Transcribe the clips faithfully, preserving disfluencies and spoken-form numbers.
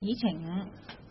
議程五，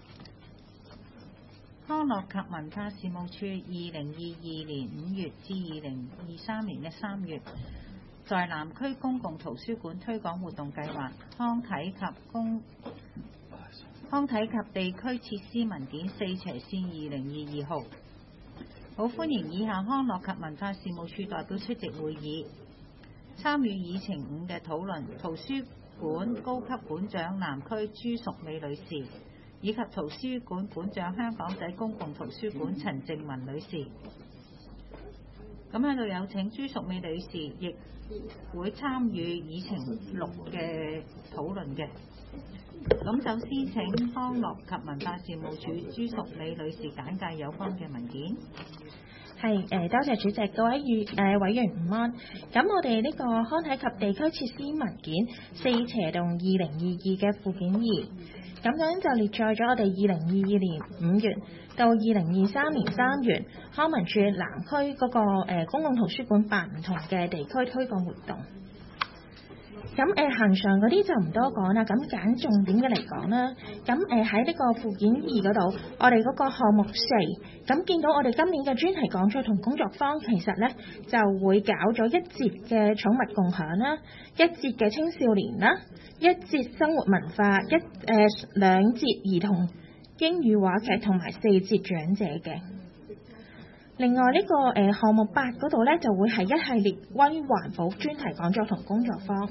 康樂及文化事務處二零二二年五月至二零二三年嘅三月，在南區公共圖書館推廣活動計劃康體及公康體及地區設施文件四斜線二零二二號。好歡迎以下康樂及文化事務處代表出席會議，參與議程五嘅討論。圖書館高級館長南區朱淑美女士，以及圖書館館長香港仔公共圖書館陳靜文女士。咁喺度有請朱淑美女士，亦會參與議程六嘅討論嘅。咁首先請康樂及文化事務處朱淑美女士簡介有關嘅文件。 係誒，多謝主席，各位議誒委員午安。咁我哋呢個康體及地區設施文件四斜洞二零二二嘅附件二，咁樣就列載咗我哋二零二二年五月到二零二三年三月康文署南區嗰個誒公共圖書館辦唔同嘅地區推廣活動。咁誒恆常嗰啲就唔多講啦，咁揀重點嘅嚟講啦。咁誒喺呢個附件二嗰度，我哋嗰個項目四，咁見到我哋今年嘅專題講座同工作坊，其實咧就會搞咗一節嘅寵物共享啦，一節嘅青少年啦，一節生活文化，一誒、呃、兩節兒童英語話劇同埋四節長者嘅。另外呢、這個誒、呃、項目八嗰度咧就會係一系列關於環保專題講座同工作坊。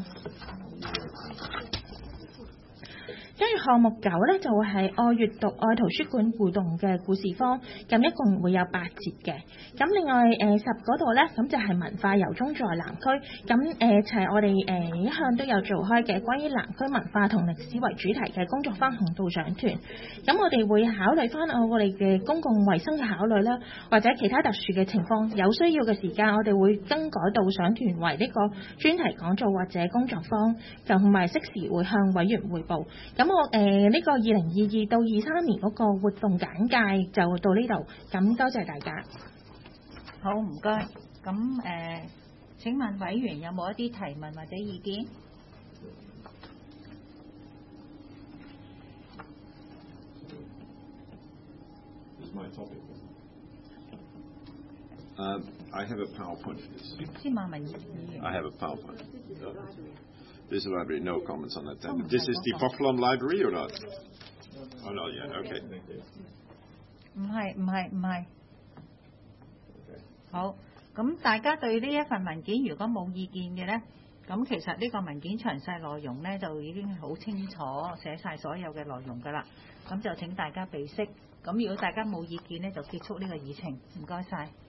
跟住項目九咧就會係愛閱讀愛圖書館互動嘅故事坊，咁一共會有八節嘅。咁另外誒十嗰度咧，咁就係文化遊中在南區，咁誒就係我哋誒、呃、一向都有做開嘅關於南區文化同歷史為主題嘅工作坊同導賞團。咁我哋會考慮翻我哋嘅公共衛生嘅考慮啦，或者其他特殊嘅情況，有需要嘅時間，我哋會更改導賞團為呢個專題講座或者工作坊，同埋適時會向委員匯報。咁我誒呢、呃這個二零二二到二三年嗰個活動簡介就到呢度，咁多謝大家。 好，唔該。咁誒、呃，請問委員有冇一啲提問或者意見？ Um, I have a PowerPoint for this. 司馬文議員。 I have a PowerPoint. This is library, no comments on that. Then. This is the Foflom Library or not? Oh, not yet. Okay. 唔係唔係唔係。好，咁大家對呢一份文件如果冇意見嘅呢，咁其實呢個文件詳細內容呢，就已經好清楚寫晒所有嘅內容㗎啦。咁就請大家備悉。咁如果大家冇意見呢，就結束呢個議程。唔該晒。